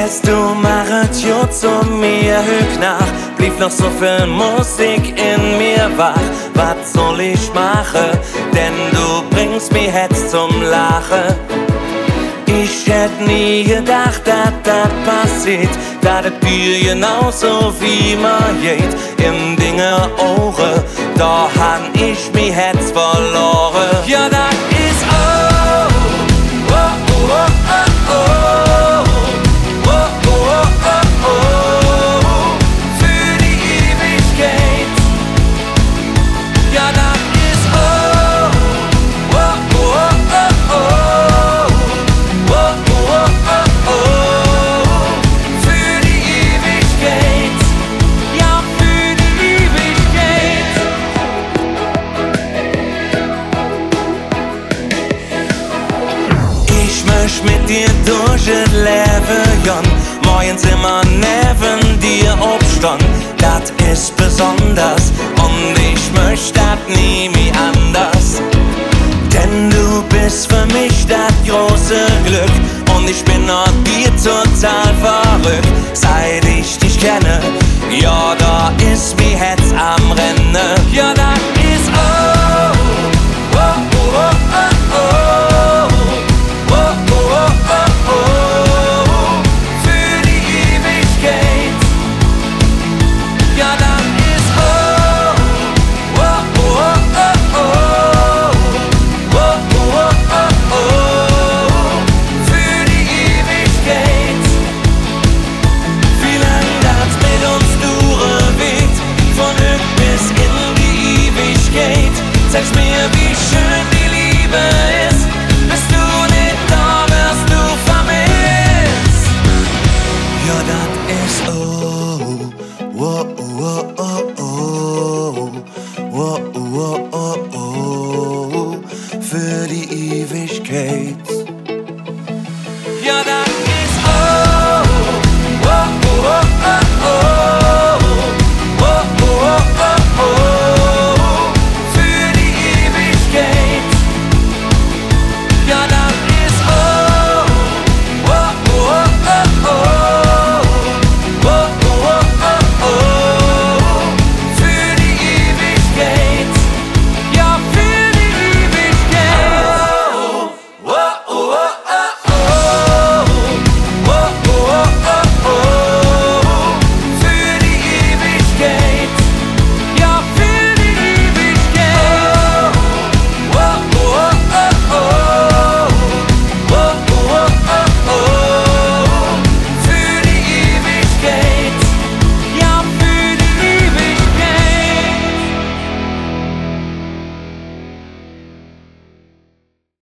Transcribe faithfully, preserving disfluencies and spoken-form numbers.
weißt du, machet jo zu mir hüg nach. Blieb noch so viel Musik in mir wach. Was soll ich machen? Denn du bringst mich jetzt zum Lachen. Ich hätt nie gedacht, dass das passiert, dass es dir genauso wie man geht. Im Dinge Ohren, da han ich mich jetzt verloren. Ja, das ist oh, oh, oh, oh, oh, oh, oh, oh, oh, für die Ewigkeit. Ja, das ist oh, oh, oh, oh, oh. Mit dir durch das Leben, Jan. Morgens immer neben dir obstand. Das ist besonders und ich möchte das nie mehr anders. Denn du bist für mich das große Glück und ich bin an dir total verrückt. Seit ich dich kenne, ja, da ist mir Herz am Rennen. Ja, das ist oh, oh, oh, oh, oh, oh. Sag's mir, wie schön die Liebe ist, bist du nicht da, wirst du vermisst. Ja, das ist oh.